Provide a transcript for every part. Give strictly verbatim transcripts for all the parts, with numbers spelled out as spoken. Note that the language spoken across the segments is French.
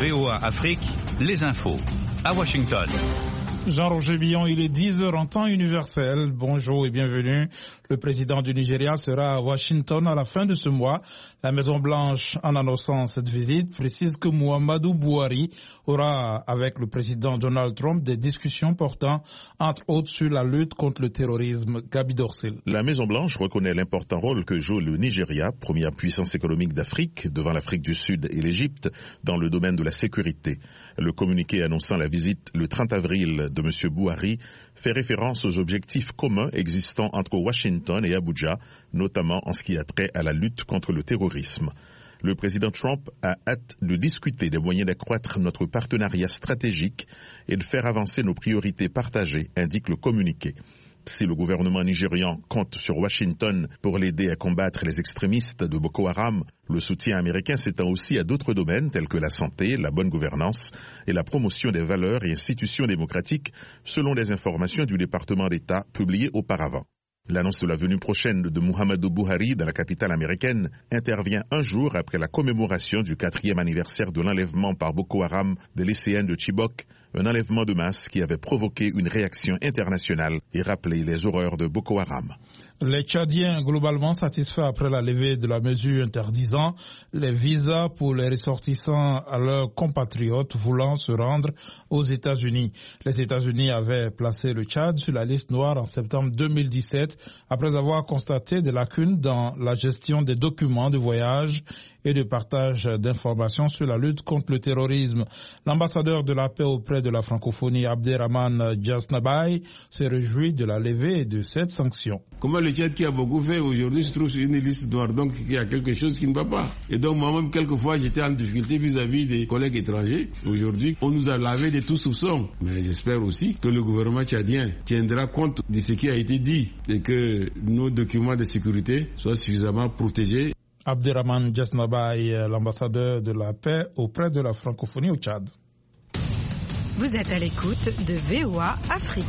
V O A Afrique, les infos. À Washington. Jean-Roger Billon, il est dix heures en temps universel. Bonjour et bienvenue. Le président du Nigeria sera à Washington à la fin de ce mois. La Maison-Blanche, en annonçant cette visite, précise que Muhammadu Buhari aura, avec le président Donald Trump, des discussions portant, entre autres, sur la lutte contre le terrorisme. Gabi Dorsil. La Maison-Blanche reconnaît l'important rôle que joue le Nigeria, première puissance économique d'Afrique, devant l'Afrique du Sud et l'Égypte, dans le domaine de la sécurité. Le communiqué annonçant la visite le trente avril de M. Buhari fait référence aux objectifs communs existant entre Washington et Abuja, notamment en ce qui a trait à la lutte contre le terrorisme. Le président Trump a hâte de discuter des moyens d'accroître notre partenariat stratégique et de faire avancer nos priorités partagées, indique le communiqué. Si le gouvernement nigérian compte sur Washington pour l'aider à combattre les extrémistes de Boko Haram, le soutien américain s'étend aussi à d'autres domaines tels que la santé, la bonne gouvernance et la promotion des valeurs et institutions démocratiques, selon les informations du département d'État publiées auparavant. L'annonce de la venue prochaine de Muhammadu Buhari dans la capitale américaine intervient un jour après la commémoration du quatrième anniversaire de l'enlèvement par Boko Haram des lycéennes de Chibok, un enlèvement de masse qui avait provoqué une réaction internationale et rappelé les horreurs de Boko Haram. Les Tchadiens globalement satisfaits après la levée de la mesure interdisant les visas pour les ressortissants à leurs compatriotes voulant se rendre aux États-Unis. Les États-Unis avaient placé le Tchad sur la liste noire en septembre deux mille dix-sept après avoir constaté des lacunes dans la gestion des documents de voyage et de partage d'informations sur la lutte contre le terrorisme. L'ambassadeur de la paix auprès de la francophonie, Abderrahmane Djesnabaye, se réjouit de la levée de cette sanction. Comment le Tchad qui a beaucoup fait aujourd'hui se trouve sur une liste noire, donc il y a quelque chose qui ne va pas. Et donc moi-même, quelquefois, j'étais en difficulté vis-à-vis des collègues étrangers. Aujourd'hui, on nous a lavé de tout soupçon. Mais j'espère aussi que le gouvernement tchadien tiendra compte de ce qui a été dit et que nos documents de sécurité soient suffisamment protégés. Abderrahmane Djesnabaye, l'ambassadeur de la paix auprès de la francophonie au Tchad. Vous êtes à l'écoute de V O A Afrique.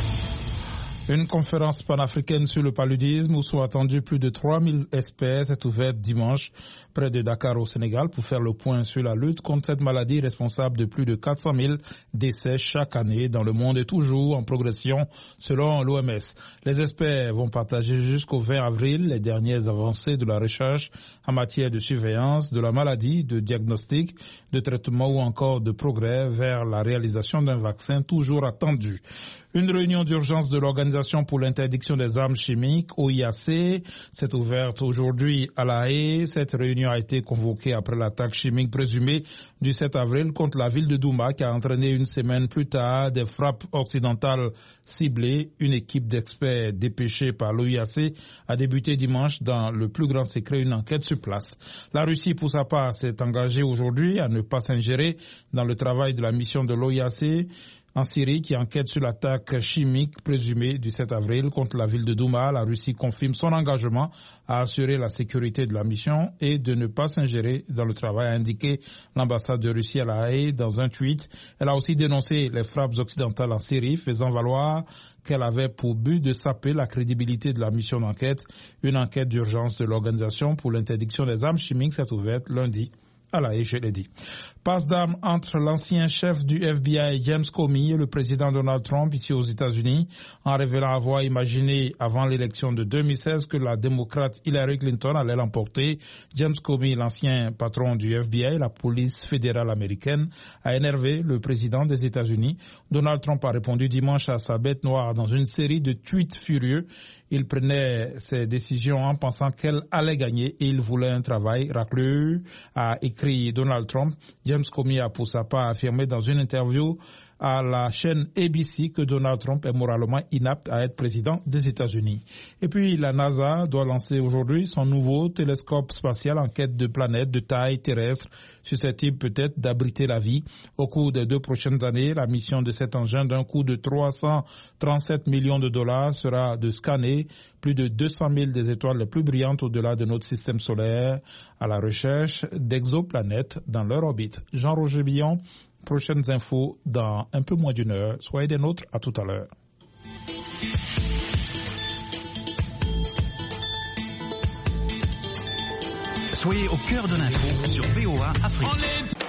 Une conférence panafricaine sur le paludisme où sont attendus plus de trois mille espèces est ouverte dimanche près de Dakar au Sénégal pour faire le point sur la lutte contre cette maladie responsable de plus de quatre cent mille décès chaque année dans le monde et toujours en progression selon l'O M S. Les experts vont partager jusqu'au vingt avril les dernières avancées de la recherche en matière de surveillance de la maladie, de diagnostic, de traitement ou encore de progrès vers la réalisation d'un vaccin toujours attendu. Une réunion d'urgence de l'Organisation pour l'interdiction des armes chimiques, O I A C, s'est ouverte aujourd'hui à La Haye. Cette réunion a été convoquée après l'attaque chimique présumée du sept avril contre la ville de Douma qui a entraîné une semaine plus tard des frappes occidentales ciblées. Une équipe d'experts dépêchée par l'O I A C a débuté dimanche dans le plus grand secret une enquête sur place. La Russie, pour sa part, s'est engagée aujourd'hui à ne pas s'ingérer dans le travail de la mission de l'O I A C en Syrie qui enquête sur l'attaque chimique présumée du sept avril contre la ville de Douma. La Russie confirme son engagement à assurer la sécurité de la mission et de ne pas s'ingérer dans le travail, a indiqué l'ambassade de Russie à La Haye dans un tweet. Elle a aussi dénoncé les frappes occidentales en Syrie, faisant valoir qu'elle avait pour but de saper la crédibilité de la mission d'enquête. Une enquête d'urgence de l'Organisation pour l'interdiction des armes chimiques s'est ouverte lundi. À La Haye, je l'ai dit. Passe d'armes entre l'ancien chef du F B I James Comey et le président Donald Trump ici aux États-Unis, en révélant avoir imaginé avant l'élection de deux mille seize que la démocrate Hillary Clinton allait l'emporter. James Comey, l'ancien patron du F B I, la police fédérale américaine, a énervé le président des États-Unis. Donald Trump a répondu dimanche à sa bête noire dans une série de tweets furieux. Il prenait ses décisions en pensant qu'elle allait gagner et il voulait un travail racleux, a écrit Donald Trump. James Comey a pour sa part affirmé dans une interview à la chaîne A B C que Donald Trump est moralement inapte à être président des États-Unis. Et puis la NASA doit lancer aujourd'hui son nouveau télescope spatial en quête de planètes de taille terrestre susceptibles peut-être d'abriter la vie. Au cours des deux prochaines années, la mission de cet engin d'un coût de trois cent trente-sept millions de dollars sera de scanner plus de deux cent mille des étoiles les plus brillantes au-delà de notre système solaire à la recherche d'exoplanètes dans leur orbite. Jean-Roger Billon, prochaines infos dans un peu moins d'une heure. Soyez des nôtres, à tout à l'heure. Soyez au cœur de l'info sur V O A Afrique.